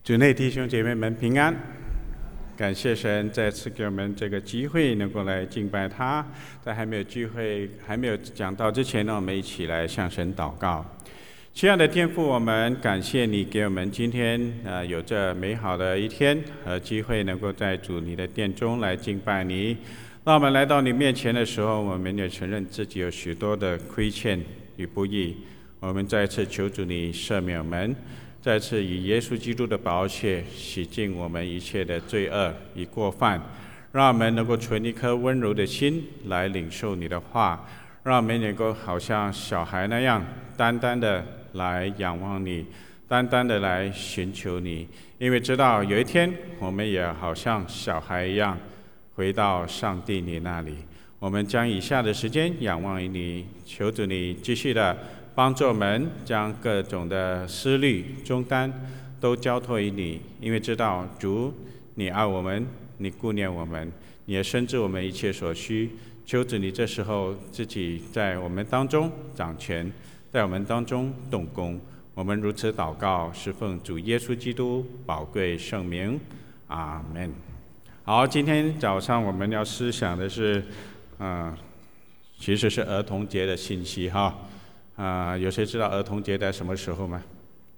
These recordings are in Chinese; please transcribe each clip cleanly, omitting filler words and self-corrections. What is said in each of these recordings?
主内弟兄姐妹们平安，感谢神再次给我们这个机会，能够来敬拜他。在还没有讲到之前呢，我们一起来向神祷告。亲爱的天父，我们感谢你给我们今天有这美好的一天和机会，能够在主你的殿中来敬拜你。当我们来到你面前的时候，我们也承认自己有许多的亏欠与不义，我们再次求主你赦免我们，再次以耶稣基督的宝血洗净我们一切的罪恶与过犯，让我们能够存一颗温柔的心来领受你的话，让我们能够好像小孩那样单单的来仰望你，单单的来寻求你，因为知道有一天我们也好像小孩一样回到上帝你那里。我们将以下的时间仰望于你，求主你继续的帮助我们，将各种的思虑重担都交托于你，因为知道主你爱我们，你顾念我们，你也深知我们一切所需。求主你这时候自己在我们当中掌权，在我们当中动工。我们如此祷告，是奉主耶稣基督宝贵圣名，阿们。好，今天早上我们要思想的是其实是儿童节的信息哈。有谁知道儿童节在什么时候吗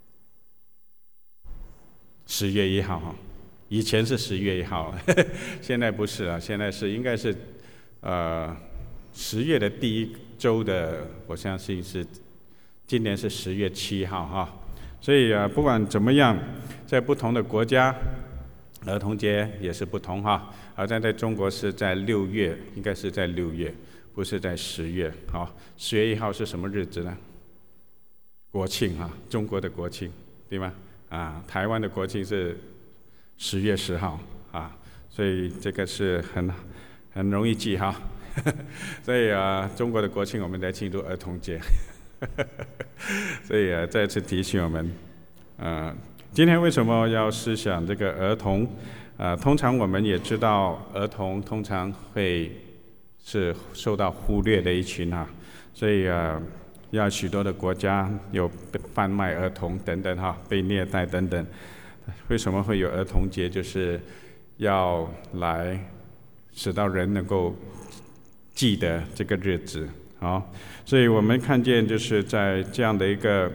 ？10月1号哈，以前是10月1号，现在不是了，现在应该是10月的第一周的，我相信是今年是10月7号哈。所以不管怎么样，在不同的国家，儿童节也是不同哈。好像在中国是在6月，应该是在6月。不是在10月，好，10月1号是什么日子呢？国庆哈，中国的国庆，对吗？台湾的国庆是10月10号啊，所以这个是很容易记哈。所以中国的国庆我们在庆祝儿童节，所以再次提醒我们，今天为什么要思想这个儿童？通常我们也知道，儿童通常会是受到忽略的一群所以要许多的国家有贩卖儿童等等被虐待等等。为什么会有儿童节？就是要来使到人能够记得这个日子。好，所以我们看见就是在这样的一个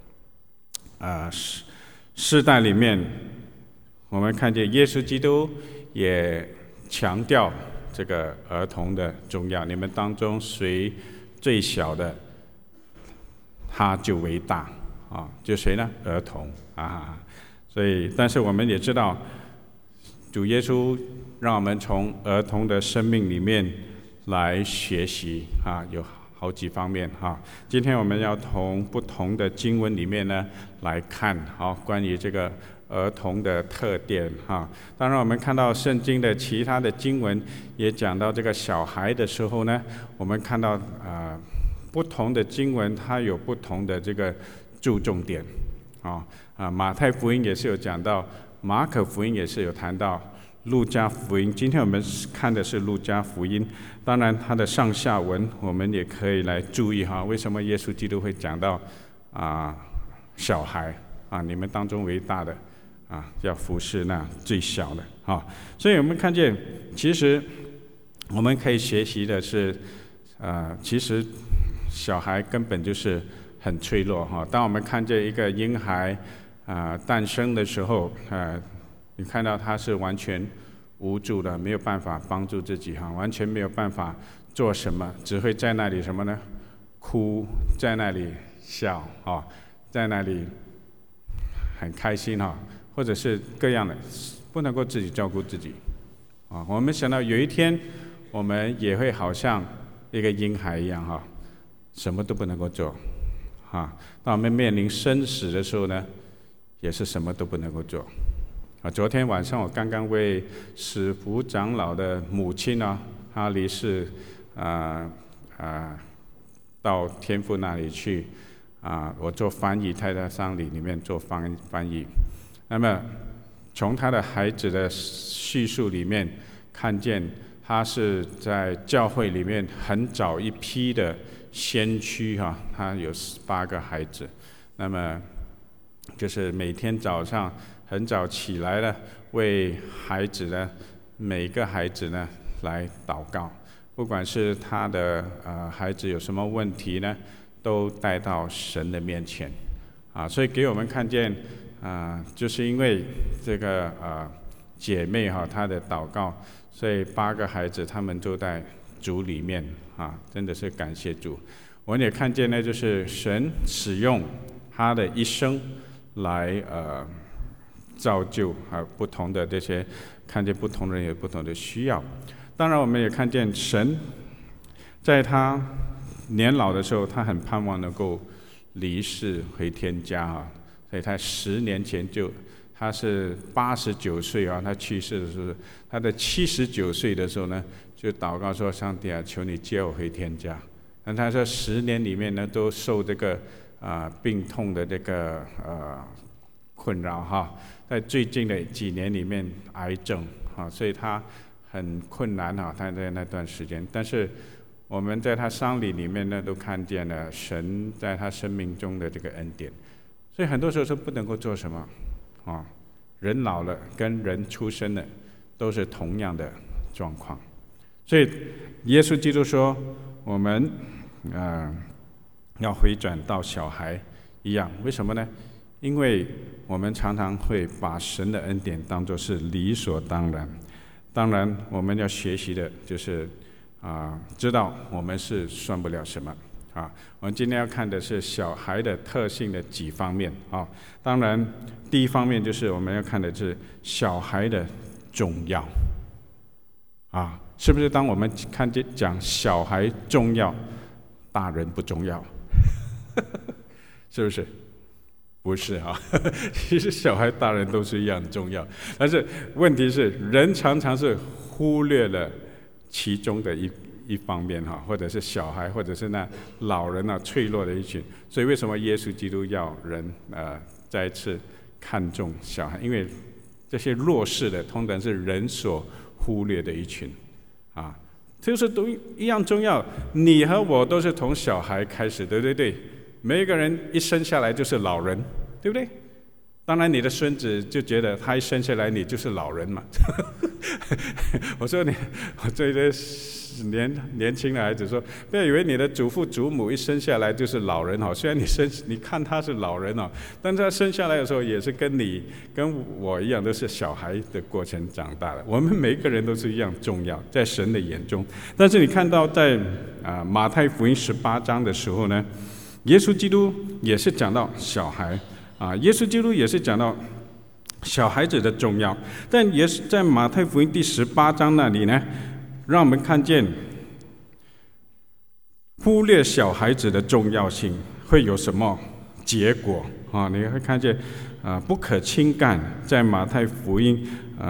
世代里面，我们看见耶稣基督也强调这个儿童的重要。你们当中谁最小的，他就为大就谁呢？儿童所以但是我们也知道，主耶稣让我们从儿童的生命里面来学习有好几方面今天我们要从不同的经文里面呢来看关于这个儿童的特点当然我们看到圣经的其他的经文也讲到这个小孩的时候呢，我们看到不同的经文它有不同的这个注重点马太福音也是有讲到，马可福音也是有谈到，路加福音，今天我们看的是路加福音。当然它的上下文我们也可以来注意为什么耶稣基督会讲到小孩你们当中为大的要服侍那最小的所以我们看见其实我们可以学习的是其实小孩根本就是很脆弱当我们看见一个婴孩诞生的时候你看到他是完全无助的，没有办法帮助自己完全没有办法做什么，只会在那里什么呢？哭，在那里笑在那里很开心或者是各样的，不能够自己照顾自己我们想到有一天我们也会好像一个婴孩一样什么都不能够做当我们面临生死的时候呢，也是什么都不能够做昨天晚上我刚刚为史福长老的母亲她离世到天父那里去我做翻译，她在丧礼里面做翻译。那么从她的孩子的叙述里面看见，她是在教会里面很早一批的先驱她有8个孩子。那么就是每天早上很早起来了，为孩子呢，每个孩子呢来祷告，不管是他的孩子有什么问题呢，都带到神的面前所以给我们看见就是因为这个姐妹她的祷告，所以8个孩子他们都在主里面真的是感谢主。我们也看见呢，就是神使用他的一生来造就不同的这些，看见不同人有不同的需要。当然我们也看见神在他年老的时候，他很盼望能够离世回天家所以他10年前他是89岁他去世的时候，他的79岁的时候呢，就祷告说：上帝求你接我回天家。但他说10年里面呢，都受这个病痛的这个困扰在最近的几年里面癌症所以他很困难他在那段时间。但是我们在他丧礼里面呢，都看见了神在他生命中的这个恩典。所以很多时候是不能够做什么人老了跟人出生了都是同样的状况。所以耶稣基督说我们要回转到小孩一样。为什么呢？因为我们常常会把神的恩典当作是理所当然。当然我们要学习的就是知道我们是算不了什么我们今天要看的是小孩的特性的几方面当然第一方面就是我们要看的是小孩的重要是不是当我们看见讲小孩重要，大人不重要？是不是？不是其实小孩大人都是一样重要，但是问题是人常常是忽略了其中的一方面或者是小孩，或者是那老人脆弱的一群。所以为什么耶稣基督要人再一次看重小孩？因为这些弱势的通常是人所忽略的一群就是都一样重要。你和我都是从小孩开始，对不对？每一个人一生下来就是老人，对不对？当然你的孙子就觉得他一生下来你就是老人嘛我说我这些年轻的孩子说，不要以为你的祖父祖母一生下来就是老人虽然你看他是老人但是他生下来的时候也是跟我一样都是小孩的过程长大的。我们每一个人都是一样重要，在神的眼中。但是你看到在马太福音18章的时候呢，耶稣基督也是讲到小孩耶稣基督也是讲到小孩子的重要，但也是在马太福音第18章那里呢，让我们看见忽略小孩子的重要性会有什么结果你会看见不可轻干，在马太福音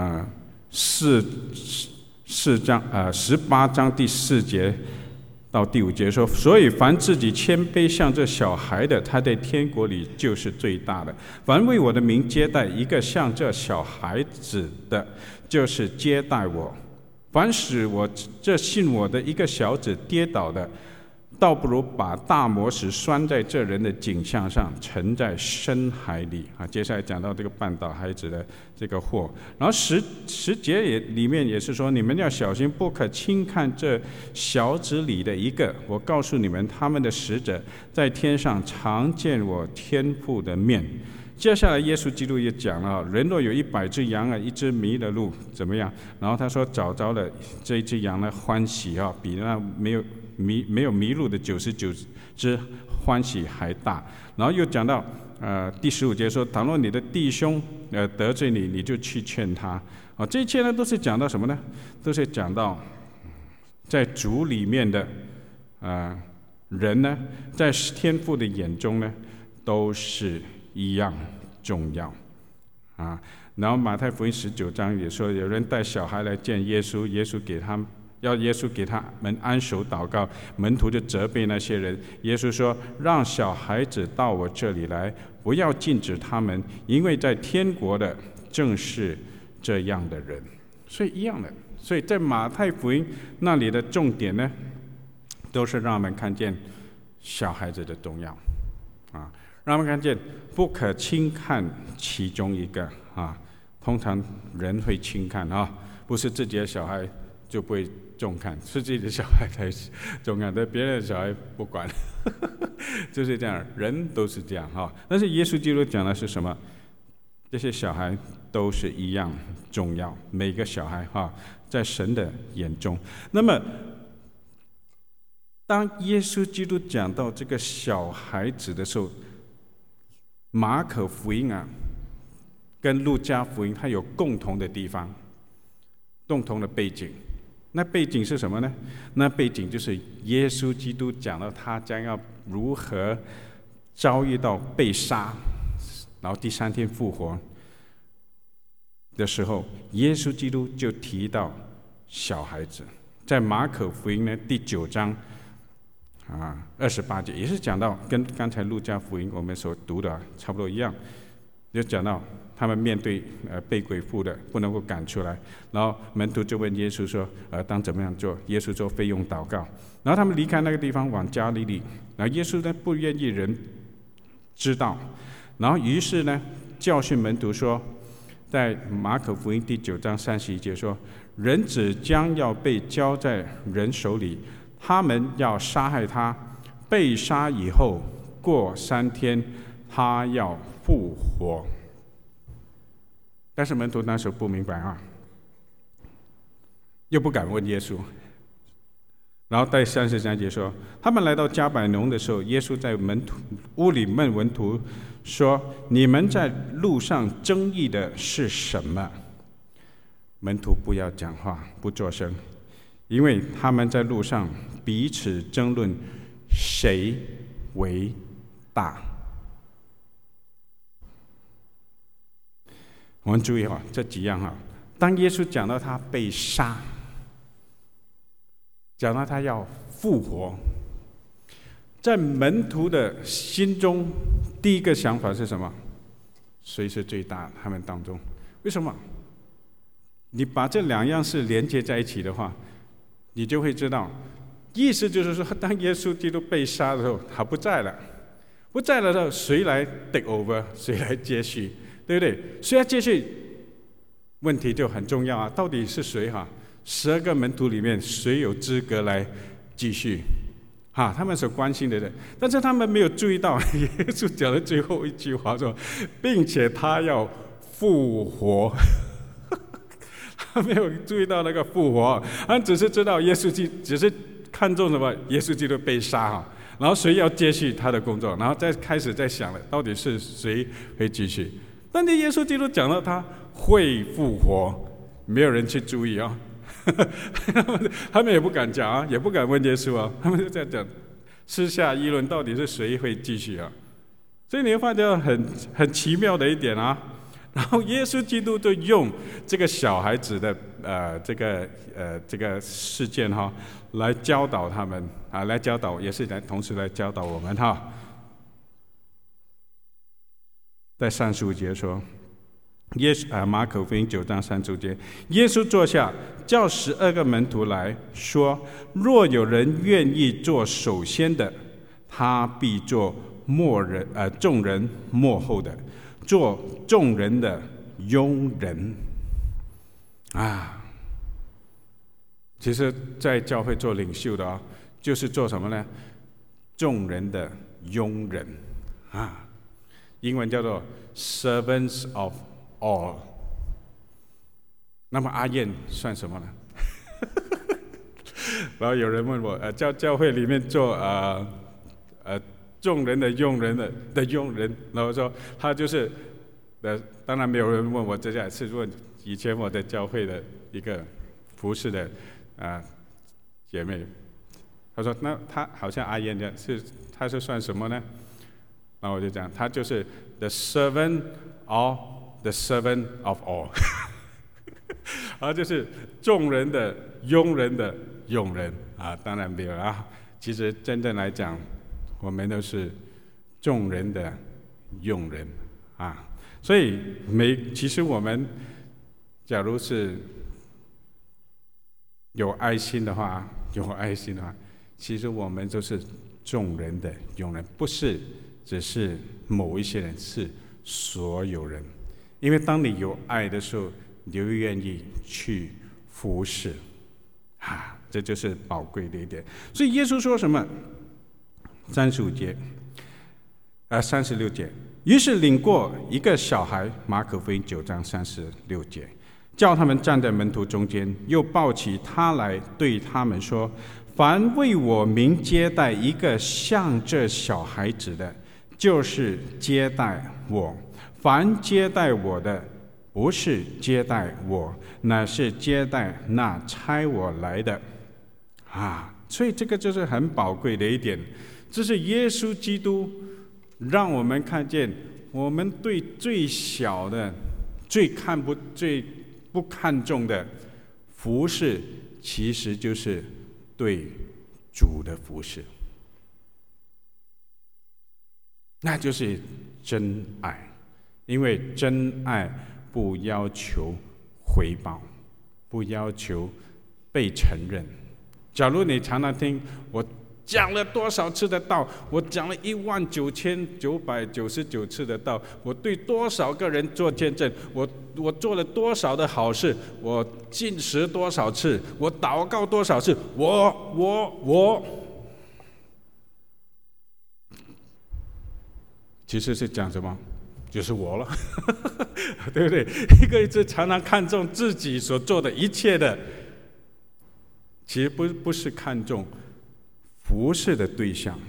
18章第4节到第5节说，所以凡自己谦卑像这小孩的，他在天国里就是最大的。凡为我的名接待一个像这小孩子的，就是接待我。凡使我这信我的一个小子跌倒的，倒不如把大磨石拴在这人的颈项上，沉在深海里接下来讲到这个绊倒孩子的这个祸。然后十节里面也是说，你们要小心，不可轻看这小子里的一个。我告诉你们，他们的使者在天上常见我天父的面。接下来耶稣基督也讲了，人若有100只羊一只迷了路怎么样？然后他说找着了这一只羊呢，欢喜比那没有迷路的99只欢喜还大。然后又讲到第15节说，倘若你的弟兄得罪你，你就去劝他这一切呢都是讲到什么呢？都是讲到在主里面的人呢，在天父的眼中呢都是一样重要然后马太福音19章也说，有人带小孩来见耶稣，耶稣给他们按手祷告，门徒就责备那些人。耶稣说，让小孩子到我这里来，不要禁止他们，因为在天国的正是这样的人。所以一样的，所以在马太福音那里的重点呢，都是让我们看见小孩子的重要让他们看见不可轻看其中一个啊。通常人会轻看啊，不是自己的小孩就不会重看，是自己的小孩才重看，但别人的小孩不管，就是这样，人都是这样哈。但是耶稣基督讲的是什么？这些小孩都是一样重要，每个小孩哈，在神的眼中。那么，当耶稣基督讲到这个小孩子的时候，马可福音啊，跟路加福音它有共同的地方，共同的背景。那背景是什么呢？那背景就是耶稣基督讲到他将要如何遭遇到被杀，然后第3天复活的时候，耶稣基督就提到小孩子。在马可福音呢第9章28节，也是讲到跟刚才路加福音我们所读的差不多一样，就讲到他们面对被鬼附的不能够赶出来，然后门徒就问耶稣说当怎么样做？耶稣做费用祷告，然后他们离开那个地方往加利利，然后耶稣呢不愿意人知道，然后于是呢教训门徒说，在马可福音第9章31节说，人子将要被交在人手里，他们要杀害他，被杀以后过3天他要复活。但是门徒那时候不明白啊，又不敢问耶稣。然后第33节说，他们来到加百农的时候，耶稣在屋里问门徒说，你们在路上争议的是什么？门徒不要讲话，不作声，因为他们在路上彼此争论谁为大。我们注意哈，这几样哈。当耶稣讲到他被杀，讲到他要复活，在门徒的心中，第一个想法是什么？谁是最大？他们当中，为什么？你把这2样事连接在一起的话，你就会知道，意思就是说，当耶稣基督被杀的时候，他不在了，不在了的时候，谁来 take over？ 谁来接续？对不对？谁来接续？问题就很重要啊！到底是谁哈？12个门徒里面，谁有资格来继续？他们所关心的人，但是他们没有注意到耶稣讲的最后一句话说，并且他要复活。他没有注意到那个复活，他只是知道耶稣只是看重什么？耶稣基督被杀哈，然后谁要接续他的工作，然后再开始在想了，到底是谁会继续？但是耶稣基督讲到他会复活，没有人去注意啊，他们也不敢讲啊，也不敢问耶稣啊，他们就在讲私下议论到底是谁会继续啊。所以你会发现很奇妙的一点啊。然后耶稣基督就用这个小孩子的这个事件哈，来教导他们啊，来教导也是同时来教导我们哈。在35节说，马可福音9章35节，耶稣坐下，叫12个门徒来说：若有人愿意做首先的，他必做众人末后的，做众人的佣人啊。其实，在教会做领袖的就是做什么呢？众人的佣人啊。英文叫做 servants of all。那么阿燕算什么呢？然后有人问我，教会里面做众人的佣人的佣人，然后说他就是当然没有人问我这件，是问以前我在教会的一个服侍的姐妹，她说那她好像阿燕这样，她是算什么呢？然后我就讲，他就是 the servant of the servant of all， 然后就是众人的佣人的佣人啊，当然没有啊。其实真正来讲，我们都是众人的佣人啊。所以其实我们假如是有爱心的话，其实我们都是众人的佣人，不是只是某一些人，是所有人。因为当你有爱的时候，你就愿意去服侍这就是宝贵的一点。所以耶稣说什么？36节，于是领过一个小孩，马可福音9章36节，叫他们站在门徒中间，又抱起他来，对他们说：凡为我名接待一个像这小孩子的，就是接待我；凡接待我的，不是接待我，乃是接待那差我来的。所以这个就是很宝贵的一点，这是耶稣基督让我们看见，我们对最小的、最不看重的服事，其实就是对主的服事，那就是真爱。因为真爱不要求回报，不要求被承认。假如你常常听我讲了多少次的道，我讲了19999次的道，我对多少个人做见证，我做了多少的好事，我禁食多少次，我祷告多少次，我，其实是讲什么？就是我了，对不对？一个一直常常看重自己所做的一切的，其实不是看重服事的对象。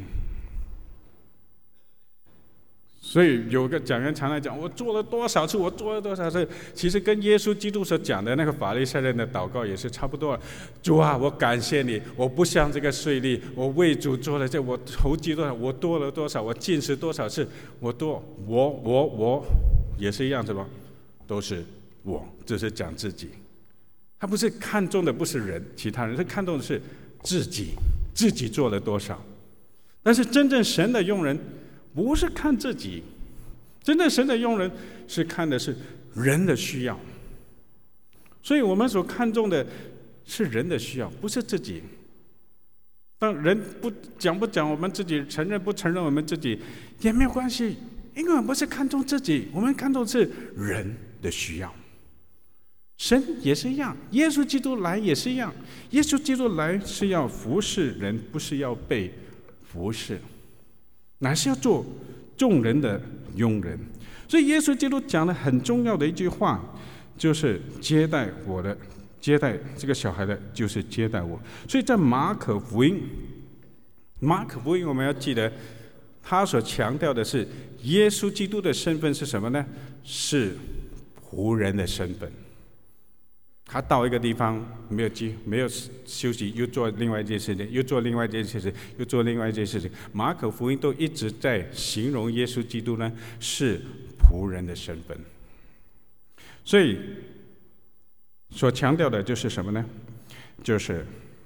所以有个讲员常常讲，我做了多少次，我做了多少次，其实跟耶稣基督所讲的那个法利赛人的祷告也是差不多。主啊，我感谢你，我不像这个税吏，我为主做了这，我投机多少，我多了多少，我禁食多少次，我也是一样，是吧？都是我，这是讲自己。他不是看重的不是人，其他人是看重的是自己做了多少。但是真正神的用人不是看自己，真正神的用人是看的是人的需要。所以我们所看重的是人的需要，不是自己。当人不讲我们自己，承认不承认我们自己也没有关系，因为我们不是看重自己，我们看重的是人的需要。神也是一样，耶稣基督来也是一样，耶稣基督来是要服侍人，不是要被服侍，乃是要做众人的佣人。所以耶稣基督讲的很重要的一句话，就是接待这个小孩的，就是接待我。所以在马可福音我们要记得，他所强调的是耶稣基督的身份是什么呢？是仆人的身份。他到一个地方没有休息，又做另外一件事情，又做另外一件事情，又做另外一件事情。马可福音都一直在形容耶稣基督呢是仆人的身份。所以所强调的就是什么呢？就是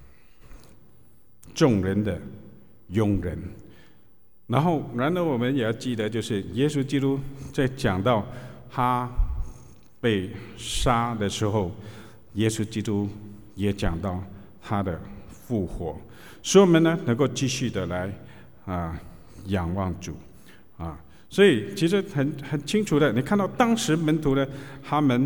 众人的佣人。然而我们也要记得，就是耶稣基督在讲到他被杀的时候，耶稣基督也讲到他的复活，所以我们呢能够继续的来仰望主所以其实很清楚的，你看到当时门徒呢，他们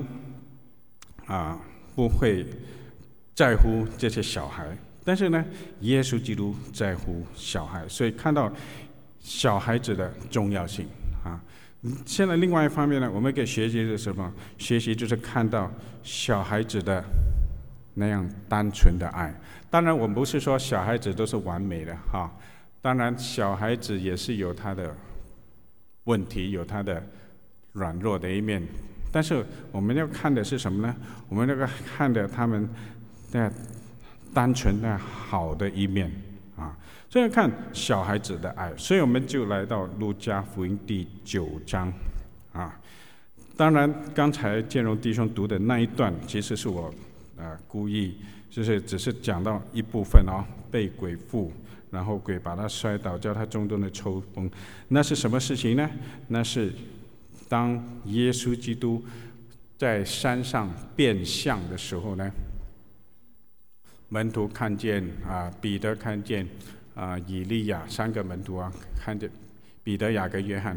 不会在乎这些小孩，但是呢，耶稣基督在乎小孩，所以看到小孩子的重要性现在另外一方面呢，我们可以学习是什么？学习就是看到小孩子的那样单纯的爱。当然，我们不是说小孩子都是完美的当然，小孩子也是有他的问题，有他的软弱的一面。但是我们要看的是什么呢？我们要看的他们的单纯的好的一面所以看小孩子的爱，所以我们就来到路加福音第9章当然，刚才建荣弟兄读的那一段，其实是我故意就是只是讲到一部分被鬼附，然后鬼把他摔倒，叫他中东的抽风。那是什么事情呢？那是当耶稣基督在山上变相的时候呢，门徒看见彼得看见以利亚3个门徒看见彼得、雅各、约翰，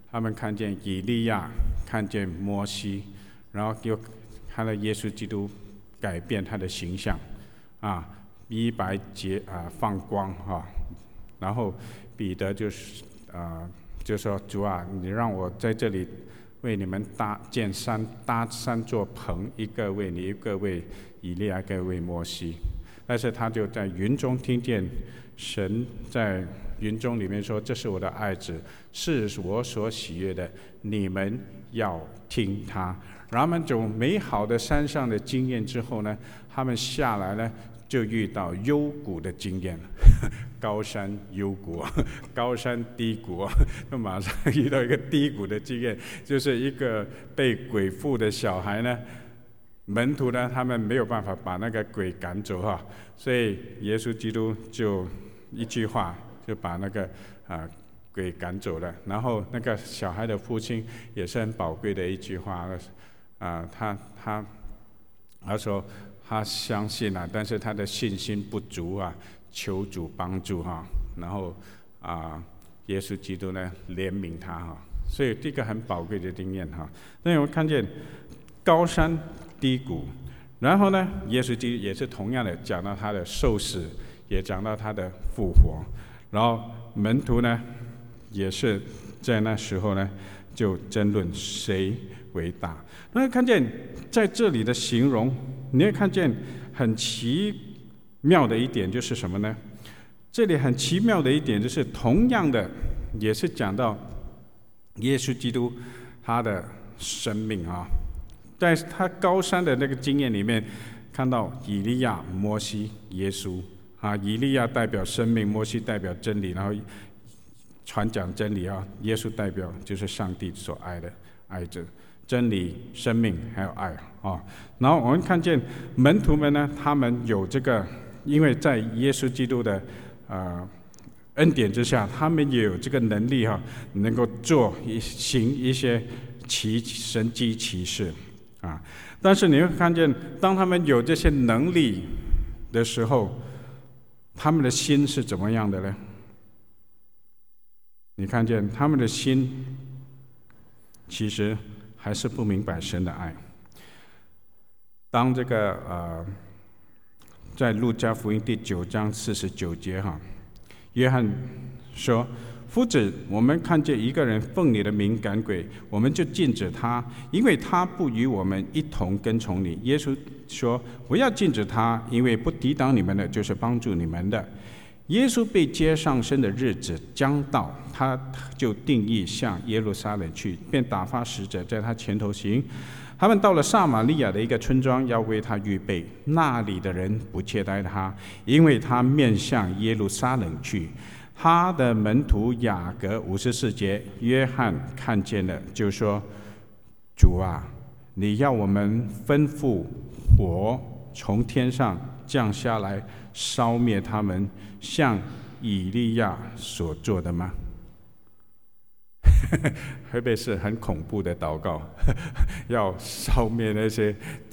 他们看见以利亚，看见摩西，然后又看到耶稣基督改变他的形象，衣白放光然后彼得就说主啊，你让我在这里为你们搭三座棚，一个为你，一个为以利亚，一个为摩西。但是他就在云中听见神在云中里面说：“这是我的爱子，是我所喜悦的，你们要听他。”然后他们这种美好的山上的经验之后呢，他们下来呢就遇到幽谷的经验，高山幽谷，高山低谷，就马上遇到一个低谷的经验，就是一个被鬼附的小孩呢。门徒呢，他们没有办法把那个鬼赶走所以耶稣基督就一句话就把那个鬼赶走了。然后那个小孩的父亲也是很宝贵的一句话他说他相信但是他的信心不足求主帮助然后耶稣基督呢怜悯他所以这个很宝贵的经验那我们看见高山低谷，然后呢，耶稣基督也是同样的讲到他的受死，也讲到他的复活，然后门徒呢也是在那时候呢就争论谁为大。那看见在这里的形容，你会看见很奇妙的一点就是什么呢？这里很奇妙的一点就是同样的也是讲到耶稣基督他的生命在他高山的那个经验里面，看到以利亚、摩西、耶稣以利亚代表生命，摩西代表真理，然后传讲真理耶稣代表就是上帝所爱的爱子，真理、生命还有爱然后我们看见门徒们呢，他们有这个，因为在耶稣基督的恩典之下，他们也有这个能力能够行一些神迹奇事但是你会看见，当他们有这些能力的时候，他们的心是怎么样的呢？你看见他们的心其实还是不明白神的爱。当这个在路加福音第9章49节约翰说：“夫子，我们看见一个人奉你的名赶鬼，我们就禁止他，因为他不与我们一同跟从你。”耶稣说：“不要禁止他，因为不抵挡你们的，就是帮助你们的。”耶稣被接上身的日子将到，他就定义向耶路撒冷去，便打发使者在他前头行。他们到了撒玛利亚的一个村庄，要为他预备。那里的人不接待他，因为他面向耶路撒冷去。他的门徒雅各54节，约翰看见了，就说：“主啊，你要我们吩咐火从天上降下来，烧灭他们，像以利亚所做的吗？”会不会是很恐怖的祷告？要烧灭那些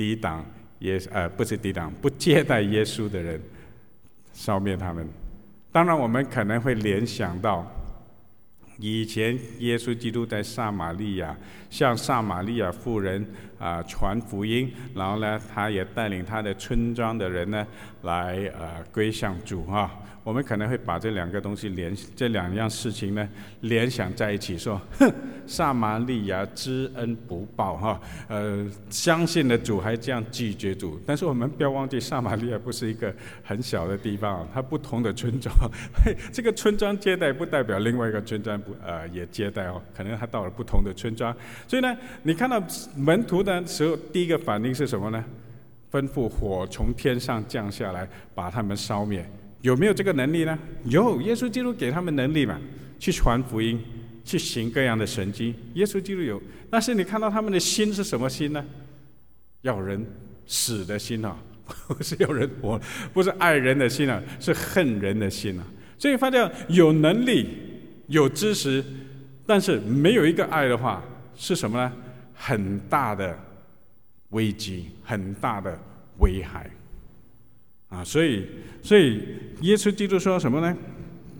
不接待耶稣的人，烧灭他们。当然，我们可能会联想到以前耶稣基督在撒玛利亚向撒玛利亚妇人传福音，然后呢，他也带领他的村庄的人呢来归向主我们可能会把这两样事情呢联想在一起，说撒玛利亚知恩不报相信了主还这样拒绝主。但是我们不要忘记，撒玛利亚不是一个很小的地方它不同的村庄这个村庄接待不代表另外一个村庄也接待可能他到了不同的村庄。所以呢，你看到门徒的时候，第一个反应是什么呢？吩咐火从天上降下来，把他们烧灭。有没有这个能力呢？有，耶稣基督给他们能力嘛，去传福音，去行各样的神迹。耶稣基督有，但是你看到他们的心是什么心呢？要人死的心不是要人活，不是爱人的心是恨人的心所以发现有能力、有知识，但是没有一个爱的话，是什么呢？很大的危机，很大的危害所以耶稣基督说什么呢？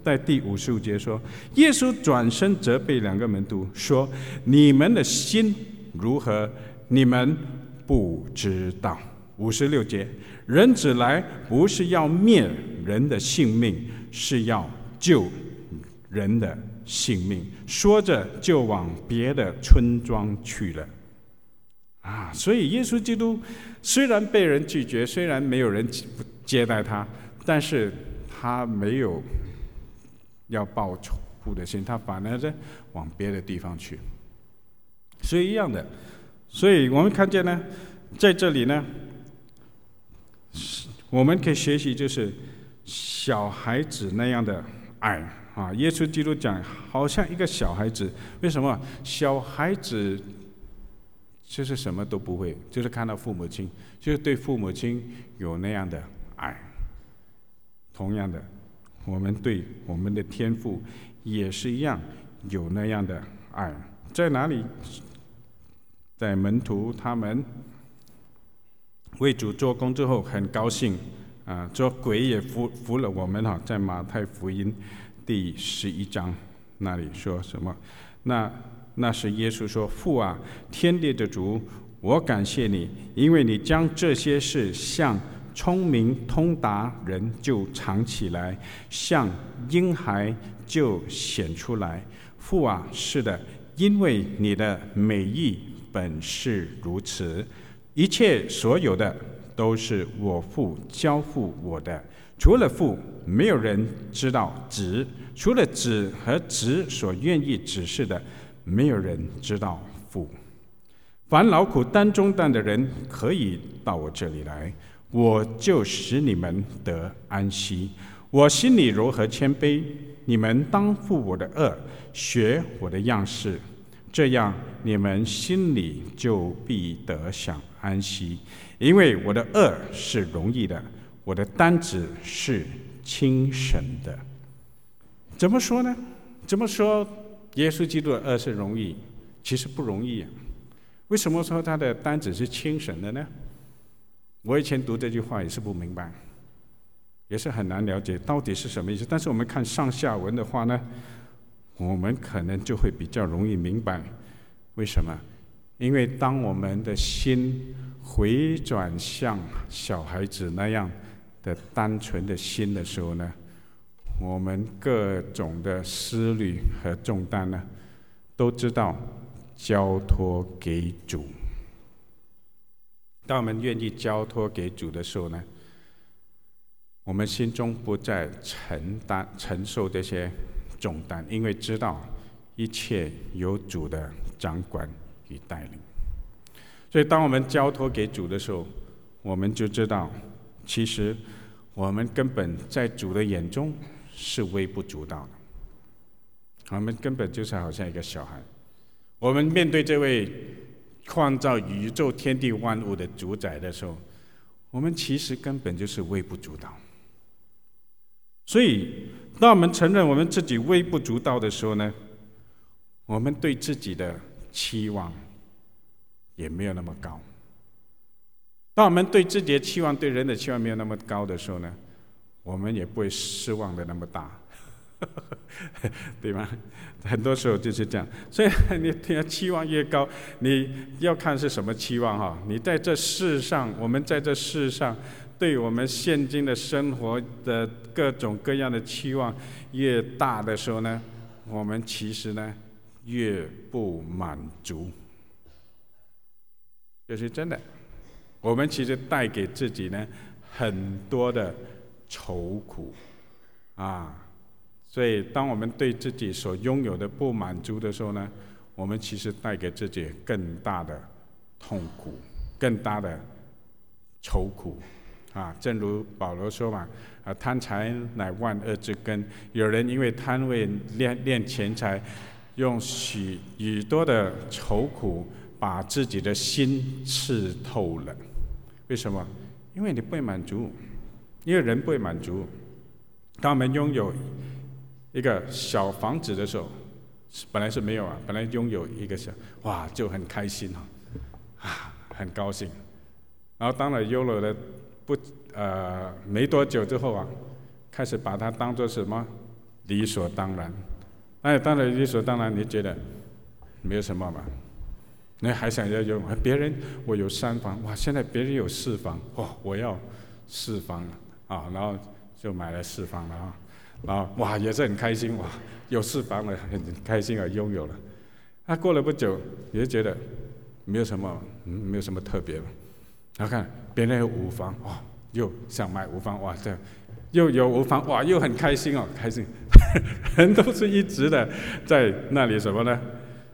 在第55节说，耶稣转身责备2个门徒说：“你们的心如何，你们不知道。”56节，人子来不是要灭人的性命，是要救人的性命。说着就往别的村庄去了。所以耶稣基督虽然被人拒绝，虽然没有人接待他，但是他没有要报仇的心，他反而往别的地方去。所以一样的，所以我们看见呢，在这里呢，我们可以学习就是小孩子那样的爱耶稣基督讲好像一个小孩子。为什么？小孩子就是什么都不会，就是看到父母亲，就是对父母亲有那样的爱。同样的，我们对我们的天父也是一样，有那样的爱。在哪里？在门徒他们为主做工之后，很高兴做鬼也服了我们在马太福音第11章那里说什么？那是耶稣说：“父啊，天地的主，我感谢你，因为你将这些事向聪明通达人就藏起来，向婴孩就显出来。父啊，是的，因为你的美意本是如此。一切所有的都是我父交付我的，除了父，没有人知道子；除了子和子所愿意指示的，没有人知道父。凡劳苦担重担的人，可以到我这里来，我就使你们得安息。我心里柔和谦卑，你们当负我的轭，学我的样式，这样你们心里就必得享安息。因为我的轭是容易的，我的担子是轻省的。怎么说呢？怎么说耶稣基督的轭是容易？其实不容易为什么说他的担子是轻省的呢？我以前读这句话也是不明白，也是很难了解到底是什么意思。但是我们看上下文的话呢，我们可能就会比较容易明白。为什么？因为当我们的心回转向小孩子那样的单纯的心的时候呢，我们各种的思虑和重担呢，都知道交托给主。当我们愿意交托给主的时候呢，我们心中不再承受这些重担，因为知道一切有主的掌管与带领。所以当我们交托给主的时候，我们就知道其实我们根本在主的眼中是微不足道的，我们根本就是好像一个小孩。我们面对这位创造宇宙天地万物的主宰的时候，我们其实根本就是微不足道。所以当我们承认我们自己微不足道的时候呢，我们对自己的期望也没有那么高。当我们对自己的期望、对人的期望没有那么高的时候呢，我们也不会失望的那么大对吗？很多时候就是这样。所以你期望越高，你要看是什么期望你在这世上，我们在这世上对我们现今的生活的各种各样的期望越大的时候呢，我们其实呢越不满足。这是真的，我们其实带给自己呢很多的愁苦所以当我们对自己所拥有的不满足的时候呢，我们其实带给自己更大的痛苦，更大的愁苦正如保罗说嘛，贪财乃万恶之根。有人因为贪为恋钱财，用许多的愁苦把自己的心刺透了。为什么？因为你不会满足，因为人不会满足。当我们拥有一个小房子的时候，本来是没有本来拥有一个哇就很开心很高兴。然后当然拥有了没多久之后开始把它当作什么理所当然。那当然理所当然，你觉得没有什么嘛？你还想要用别人？我有3房，哇！现在别人有4房，我要4房啊！然后就买了4房了啊！然后哇，也是很开心哇，有4房了，很开心啊，拥有了。过了不久，你就觉得没有什么，没有什么特别了。然后看别人有5房，哇，又想买5房，哇，这又有5房，哇，又很开心哦，开心。人都是一直的在那里什么呢？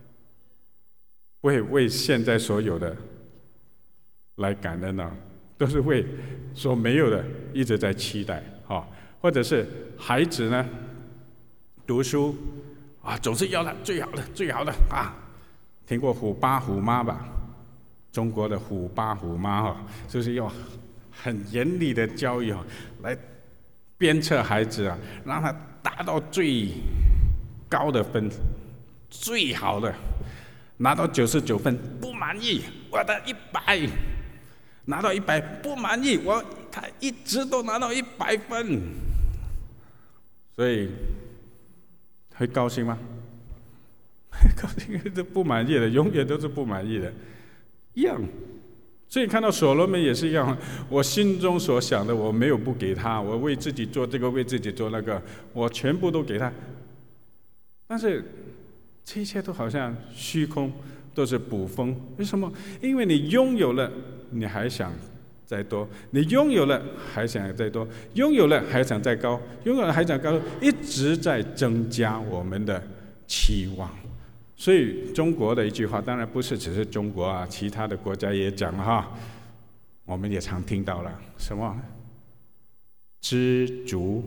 为现在所有的来感恩啊，都是为所没有的一直在期待啊，或者是孩子呢读书啊，总是要他最好的最好的啊。听过虎爸虎妈吧？中国的虎爸虎妈哈，就是用很严厉的教育来鞭策孩子啊，让他达到最高的分，最好的，拿到99分不满意，我的100，拿到100不满意，他一直都拿到100分，所以会高兴吗？高兴是不满意的，永远都是不满意的，一样。所以看到所罗门也是一样，我心中所想的我没有不给他，我为自己做这个，为自己做那个，我全部都给他。但是这一切都好像虚空，都是捕风。为什么？因为你拥有了，你还想再多；你拥有了，还想再多；拥有了，还想再高；拥有了，还想高，一直在增加我们的期望。所以中国的一句话，当然不是只是中国啊，其他的国家也讲了哈，我们也常听到了什么？知足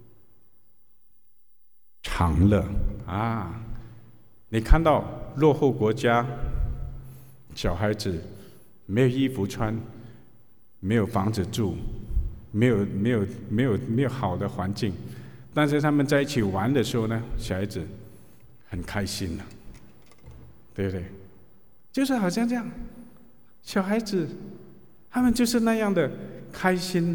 常乐啊！你看到落后国家小孩子没有衣服穿，没有房子住，没有好的环境，但是他们在一起玩的时候呢，小孩子很开心了。对不对？就是好像这样，小孩子他们就是那样的开心。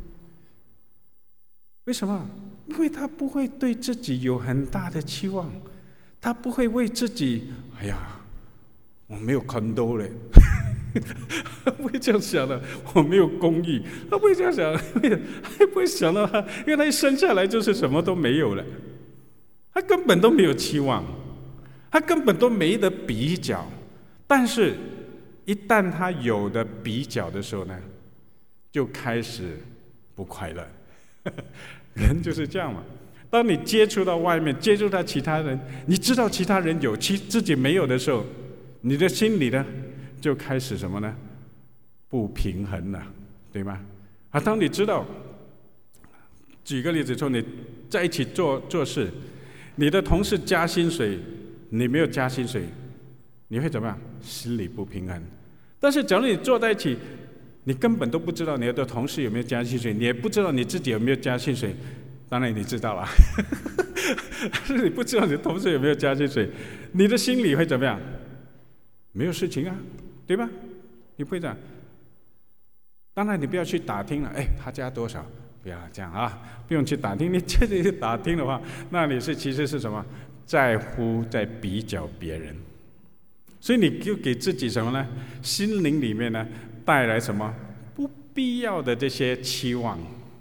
为什么？因为他不会对自己有很大的期望，他不会为自己，哎呀，我没有 condo 嘞，他不会这样想的。我没有公寓，他不会这样想，他不会想到他，因为他一生下来就是什么都没有了，他根本都没有期望。他根本都没得比较，但是，一旦他有的比较的时候呢，就开始不快乐。人就是这样嘛。当你接触到外面，接触到其他人，你知道其他人有，自己没有的时候，你的心里呢，就开始什么呢？不平衡了，对吗？当你知道，举个例子说，你在一起做事，你的同事加薪水。你没有加薪水，你会怎么样？心里不平衡。但是假如你坐在一起，你根本都不知道你的同事有没有加薪水，你也不知道你自己有没有加薪水。当然你知道了，但是你不知道你的同事有没有加薪水，你的心里会怎么样？没有事情啊，对吧？你不会这样。当然你不要去打听了，他加多少？不要这样啊，不用去打听。你这里去打听的话，那你其实是什么？在比较别人，所以你就给自己什么呢？心灵里面呢带来什么不必要的这些期望，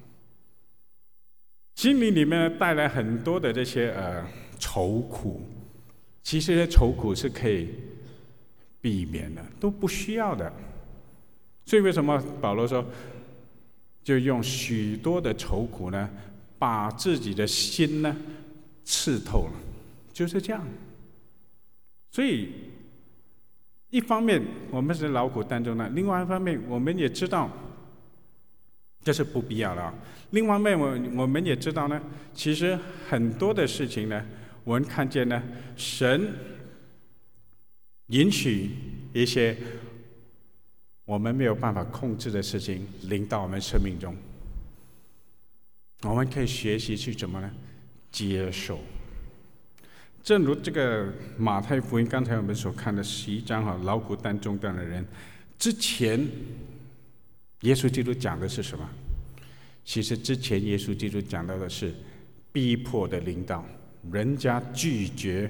心灵里面呢带来很多的这些愁苦。其实这愁苦是可以避免的，都不需要的。所以为什么保罗说，就用许多的愁苦呢，把自己的心呢刺透了。就是这样，所以一方面我们是劳苦担重担，另外一方面我们也知道这是不必要的。另外一方面我们也知道呢，其实很多的事情呢，我们看见呢，神允许一些我们没有办法控制的事情临到我们生命中，我们可以学习去怎么呢？接受。正如这个马太福音刚才我们所看的11章劳苦担重担的人，之前耶稣基督讲的是什么？其实之前耶稣基督讲到的是逼迫的临到，人家拒绝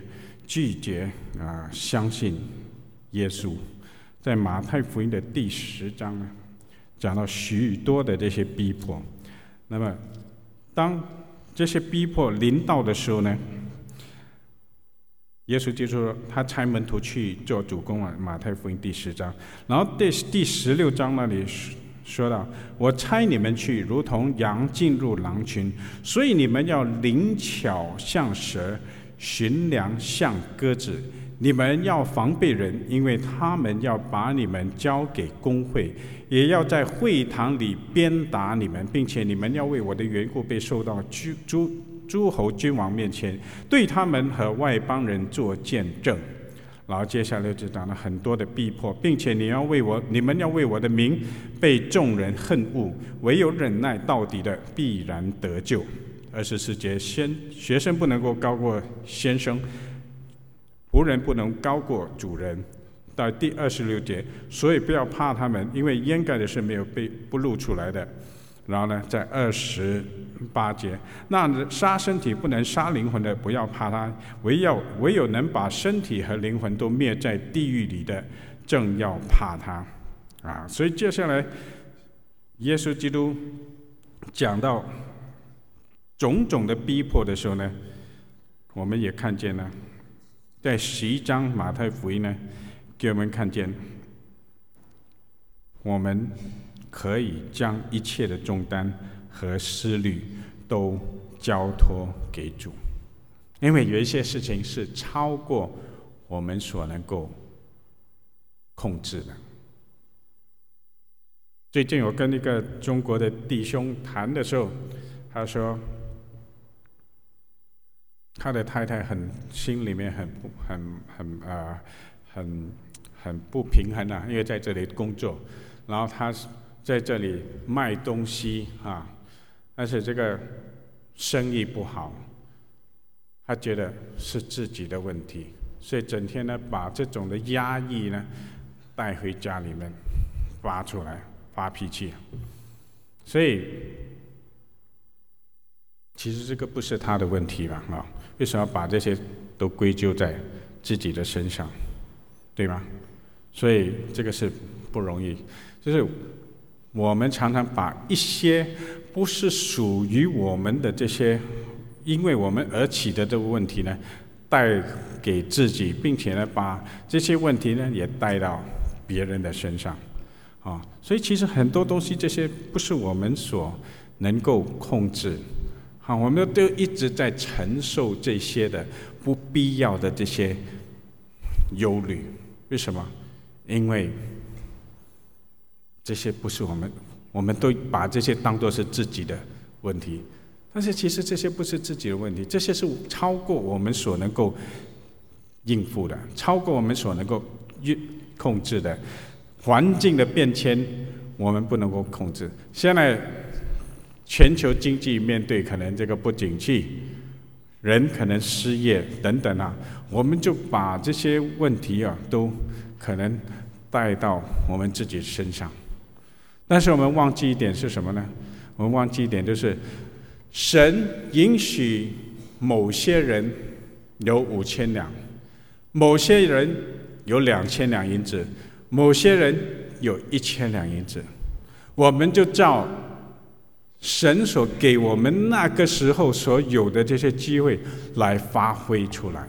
相信耶稣。在马太福音的第10章呢，讲到许多的这些逼迫。那么当这些逼迫临到的时候呢，耶稣就说他差门徒去做主工啊，马太福音第10章。然后第16章那里说到，我差你们去，如同羊进入狼群，所以你们要灵巧像蛇，驯良像鸽子。你们要防备人，因为他们要把你们交给公会，也要在会堂里鞭打你们，并且你们要为我的缘故被受到诸侯君王面前，对他们和外邦人做见证。然后接下来就讲了很多的逼迫，并且你们要为我的名被众人恨恶，唯有忍耐到底的必然得救。24节，学生不能够高过先生，仆人不能高过主人。到第26节，所以不要怕他们，因为掩盖的是没有不露出来的。然后呢，在28节，那杀身体不能杀灵魂的，不要怕他，唯有能把身体和灵魂都灭在地狱里的，正要怕他。所以接下来，耶稣基督讲到种种的逼迫的时候呢，我们也看见了，在11章马太福音呢，给我们看见，我们可以将一切的重担和思虑都交托给主，因为有一些事情是超过我们所能够控制的。最近我跟一个中国的弟兄谈的时候，他说他的太太心里面很不平衡啊，因为在这里工作，然后他在这里卖东西但是这个生意不好，他觉得是自己的问题，所以整天呢把这种的压抑呢带回家里面发出来，发脾气。所以其实这个不是他的问题吧？为什么要把这些都归咎在自己的身上，对吗？所以这个是不容易，就是我们常常把一些不是属于我们的这些，因为我们而起的这个问题呢，带给自己，并且呢，把这些问题呢也带到别人的身上，所以其实很多东西这些不是我们所能够控制，我们都一直在承受这些的不必要的这些忧虑。为什么？因为这些不是我们都把这些当作是自己的问题，但是其实这些不是自己的问题，这些是超过我们所能够应付的，超过我们所能够控制的。环境的变迁我们不能够控制，现在全球经济面对可能这个不景气，人可能失业等等我们就把这些问题都可能带到我们自己身上。但是我们忘记一点是什么呢？我们忘记一点，就是神允许某些人有5000两，某些人有2000两银子，某些人有1000两银子，我们就照神所给我们那个时候所有的这些机会来发挥出来，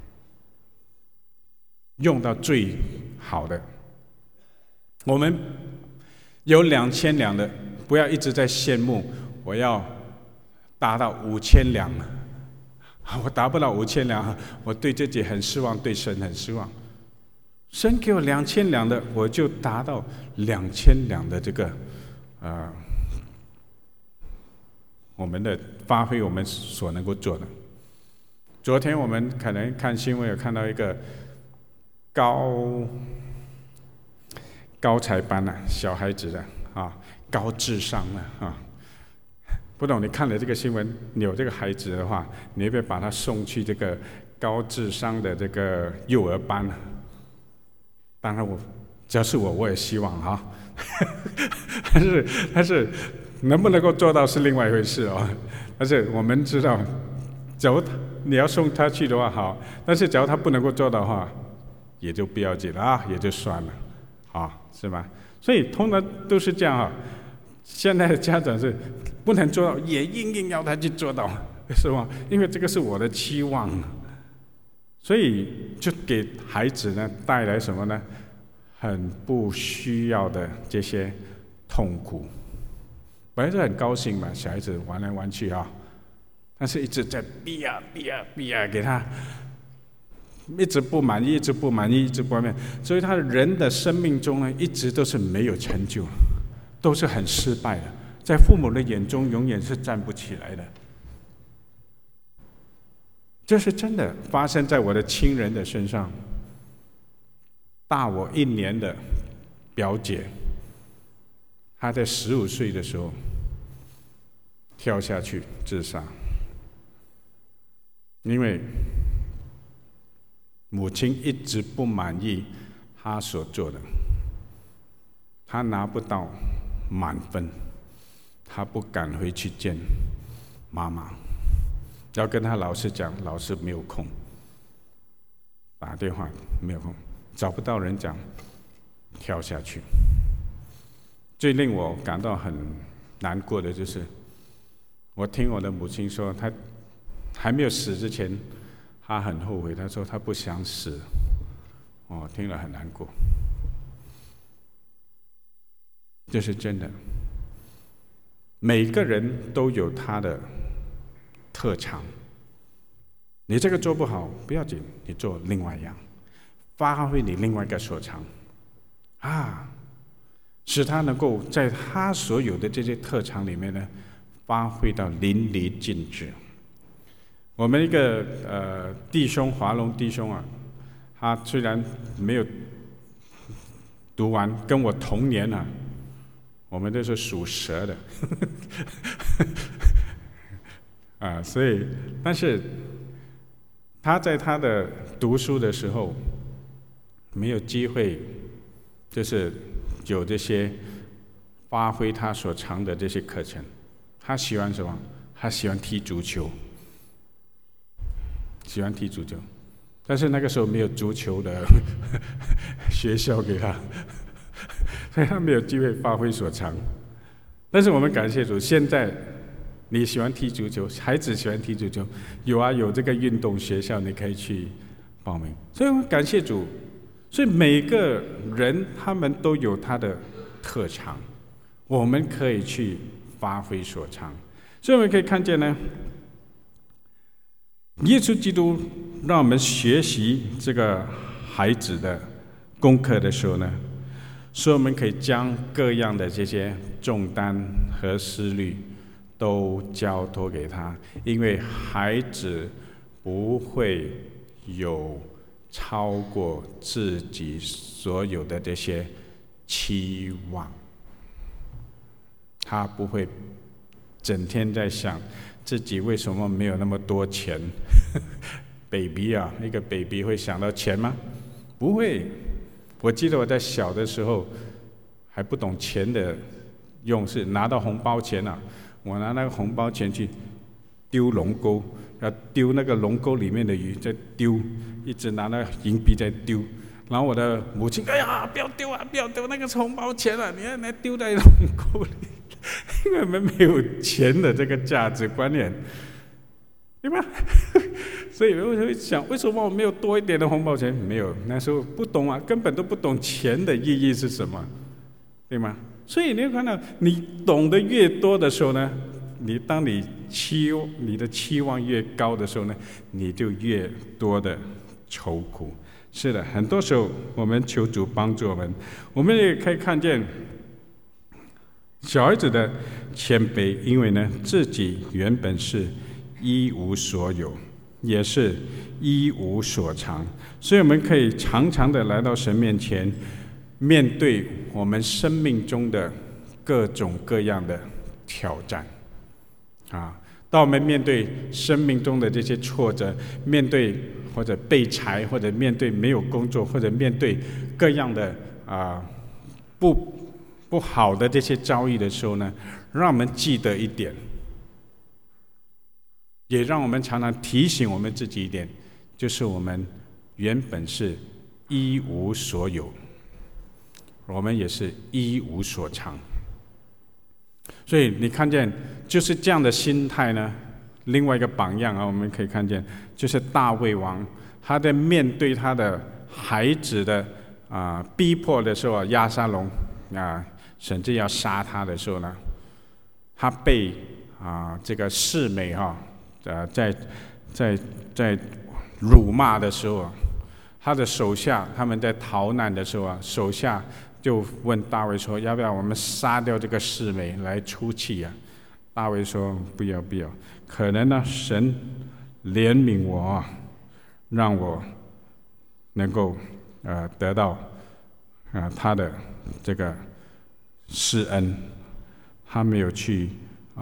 用到最好的。我们有2000两的，不要一直在羡慕我要达到5000两了，我达不到5000两，我对自己很失望，对神很失望。神给我2000两的，我就达到2000两的这个我们的发挥，我们所能够做的。昨天我们可能看新闻有看到一个高才班小孩子的高智商的不懂你看了这个新闻，你有这个孩子的话，你会不会把他送去这个高智商的这个幼儿班？当然只要是我也希望但是能不能够做到是另外一回事但是我们知道，假如你要送他去的话好，但是假如他不能够做的话，也就不要紧了啊，也就算了，啊，是吧？所以通常都是这样啊。现在的家长是不能做到，也硬要他去做到，是吧？因为这个是我的期望，所以就给孩子呢带来什么呢？很不需要的这些痛苦。本来是很高兴嘛，小孩子玩来玩去啊，但是一直在逼啊，给他一直不满意，一直不满意，一直不满意，所以他人的生命中呢，一直都是没有成就，都是很失败的，在父母的眼中永远是站不起来的。这是真的发生在我的亲人的身上。大我1年的表姐，她在15岁的时候跳下去自杀，因为母亲一直不满意她所做的，她拿不到满分，她不敢回去见妈妈，要跟她老师讲，老师没有空，打电话没有空，找不到人讲，跳下去。最令我感到很难过的就是，我听我的母亲说，她还没有死之前，她很后悔，她说她不想死。听了很难过。这是真的，每个人都有他的特长，你这个做不好不要紧，你做另外一样，发挥你另外一个所长使他能够在他所有的这些特长里面呢，发挥到淋漓尽致。我们一个弟兄，华龙弟兄啊，他虽然没有读完，跟我同年啊，我们都是属蛇的所以，但是他在他的读书的时候没有机会，就是有这些发挥他所长的这些课程。他喜欢什么？他喜欢踢足球，但是那个时候没有足球的学校给他，所以他没有机会发挥所长。但是我们感谢主，现在你喜欢踢足球，孩子喜欢踢足球，有这个运动学校，你可以去报名。所以我们感谢主，所以每个人他们都有他的特长，我们可以去发挥所长。所以我们可以看见呢，耶稣基督让我们学习这个孩子的功课的时候呢，所以我们可以将各样的这些重担和思虑都交托给他，因为孩子不会有超过自己所有的这些期望，他不会整天在想自己为什么没有那么多钱baby 啊，一个 baby 会想到钱吗？不会。我记得我在小的时候还不懂钱的用，是拿到红包钱啊，我拿那个红包钱去丢龙沟，要丢那个龙沟里面的鱼，再丢，一直拿那银币在丢。然后我的母亲，哎呀，不要丢啊，不要丢，那个是红包钱啊，你要来丢在龙沟里，因为我们没有钱的这个价值观念，对吧？所以我会想，为什么我没有多一点的红包钱？没有，那时候不懂啊，根本都不懂钱的意义是什么，对吗？所以你会看到，你懂得越多的时候呢，当你的期望越高的时候呢，你就越多的愁苦。是的，很多时候我们求主帮助我们，我们也可以看见小孩子的谦卑，因为呢，自己原本是一无所有，也是一无所长，所以我们可以常常的来到神面前，面对我们生命中的各种各样的挑战当我们面对生命中的这些挫折，面对或者被裁，或者面对没有工作，或者面对各样的不好的这些遭遇的时候呢，让我们记得一点， 也让我们常常提醒我们自己一点，就是我们原本是一无所有，我们也是一无所长。所以你看见就是这样的心态呢，另外一个榜样我们可以看见就是大卫王，他在面对他的孩子的逼迫的时候，押沙龙甚至要杀他的时候呢，他被这个示每在辱骂的时候，他的手下他们在逃难的时候手下就问大卫说：“要不要我们杀掉这个示每来出气啊？”大卫说：“不要不要，可能呢神怜悯我让我能够得到他的这个施恩。”他没有去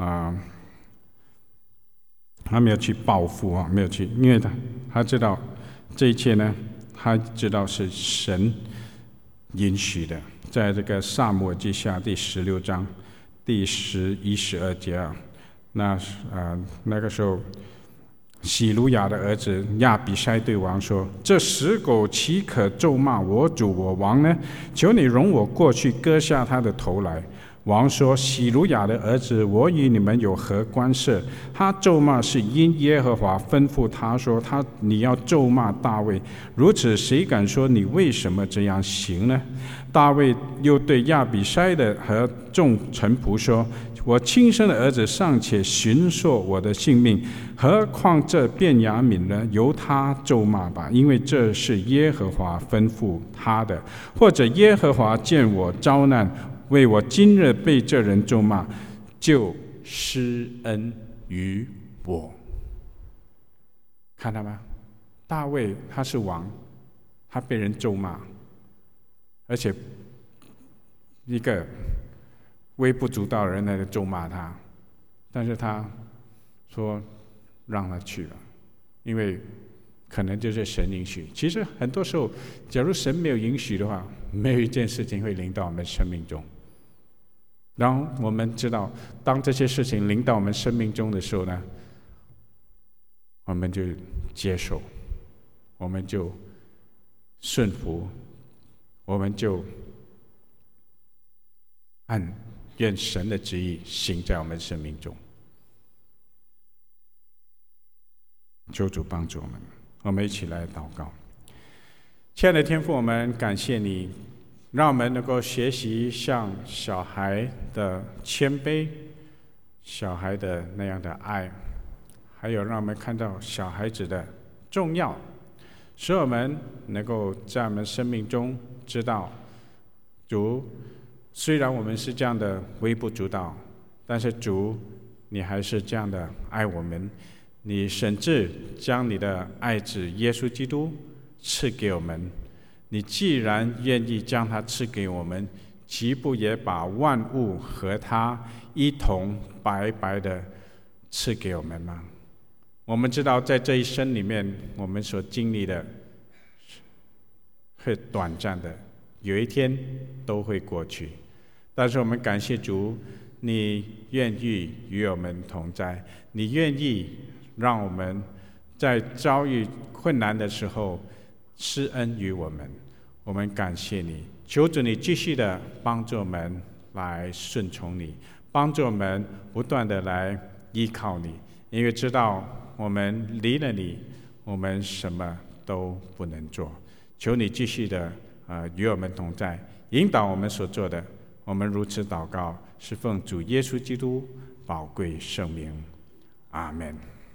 报复没有去，因为他知道这一切呢，他知道是神允许的。在这个撒母耳记下第16章第11、12节那个时候，洗鲁雅的儿子亚比筛对王说：“这死狗岂可咒骂我主我王呢？求你容我过去割下他的头来。”王说：“洗鲁雅的儿子，我与你们有何关涉？他咒骂是因耶和华吩咐他说，你要咒骂大卫。如此，谁敢说你为什么这样行呢？”大卫又对亚比筛的和众臣仆说：“我亲生的儿子尚且寻索我的性命，何况这便雅悯呢？由他咒骂吧，因为这是耶和华吩咐他的。或者耶和华见我遭难，为我今日被这人咒骂，就施恩于我。”看到吗？大卫他是王，他被人咒骂，而且一个微不足道的人来咒骂他，但是他说让他去了，因为可能就是神允许。其实很多时候，假如神没有允许的话，没有一件事情会临到我们生命中。然后我们知道，当这些事情临到我们生命中的时候呢，我们就接受，我们就顺服，我们就按愿神的旨意行在我们生命中。求主帮助我们，我们一起来祷告。亲爱的天父，我们感谢你，让我们能够学习像小孩的谦卑，小孩的那样的爱，还有让我们看到小孩子的重要，使我们能够在我们生命中知道，主虽然我们是这样的微不足道，但是主你还是这样的爱我们，你甚至将你的爱子耶稣基督赐给我们。你既然愿意将他赐给我们，岂不也把万物和他一同白白的赐给我们吗？我们知道在这一生里面，我们所经历的是短暂的，有一天都会过去。但是我们感谢主，你愿意与我们同在，你愿意让我们在遭遇困难的时候施恩于我们。我们感谢你，求主你继续的帮助我们来顺从你，帮助我们不断的来依靠你，因为知道我们离了你，我们什么都不能做。求你继续的与我们同在，引导我们所做的。我们如此祷告，是奉主耶稣基督宝贵圣名，阿们。